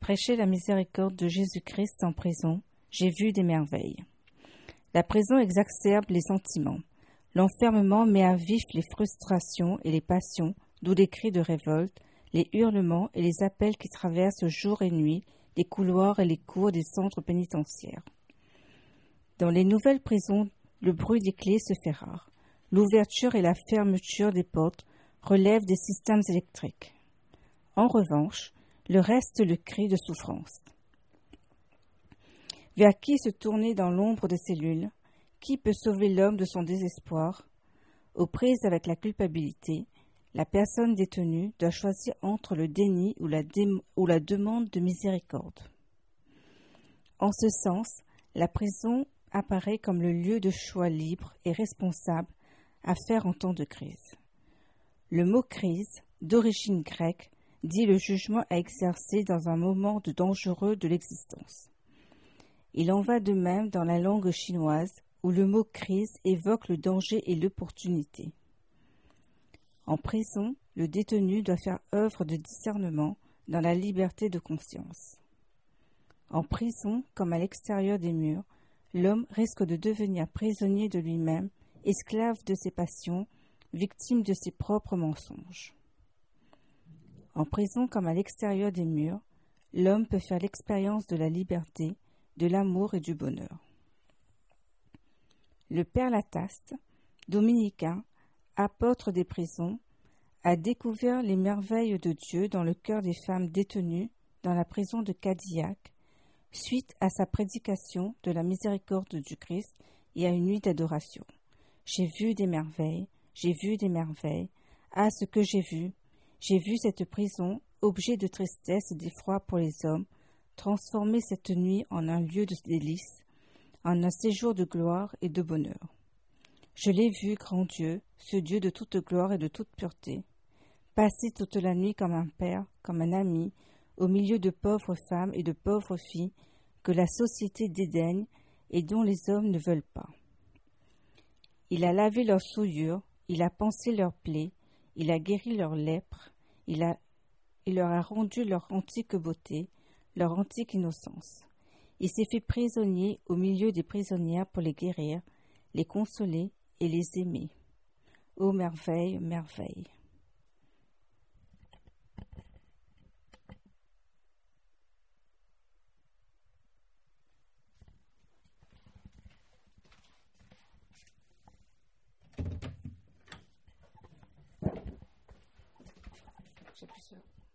Prêcher la miséricorde de Jésus-Christ en prison, j'ai vu des merveilles. La prison exacerbe les sentiments. L'enfermement met à vif les frustrations et les passions, d'où les cris de révolte, les hurlements et les appels qui traversent jour et nuit les couloirs et les cours des centres pénitentiaires. Dans les nouvelles prisons, le bruit des clés se fait rare. L'ouverture et la fermeture des portes relèvent des systèmes électriques. En revanche, le reste le cri de souffrance. Vers qui se tourner dans l'ombre des cellules? Qui peut sauver l'homme de son désespoir? Aux prises avec la culpabilité, la personne détenue doit choisir entre le déni ou la demande de miséricorde. En ce sens, la prison apparaît comme le lieu de choix libre et responsable à faire en temps de crise. Le mot crise, d'origine grecque, dit le jugement à exercer dans un moment dangereux de l'existence. Il en va de même dans la langue chinoise, où le mot crise évoque le danger et l'opportunité. En prison, le détenu doit faire œuvre de discernement dans la liberté de conscience. En prison, comme à l'extérieur des murs, l'homme risque de devenir prisonnier de lui-même, esclave de ses passions, victime de ses propres mensonges. En prison, comme à l'extérieur des murs, l'homme peut faire l'expérience de la liberté, de l'amour et du bonheur. Le Père Lataste, dominicain, apôtre des prisons, a découvert les merveilles de Dieu dans le cœur des femmes détenues dans la prison de Cadillac, suite à sa prédication de la miséricorde du Christ et à une nuit d'adoration. J'ai vu des merveilles, j'ai vu des merveilles. Ah, ce que j'ai vu cette prison, objet de tristesse et d'effroi pour les hommes, transformer cette nuit en un lieu de délices, en un séjour de gloire et de bonheur. Je l'ai vu, grand Dieu, ce Dieu de toute gloire et de toute pureté, passer toute la nuit comme un père, comme un ami, au milieu de pauvres femmes et de pauvres filles que la société dédaigne et dont les hommes ne veulent pas. Il a lavé leurs souillures, il a pansé leurs plaies, il a guéri leur lèpre, il leur a rendu leur antique beauté, leur antique innocence. Il s'est fait prisonnier au milieu des prisonnières pour les guérir, les consoler et les aimer. Ô merveille, merveille! J'appuie sur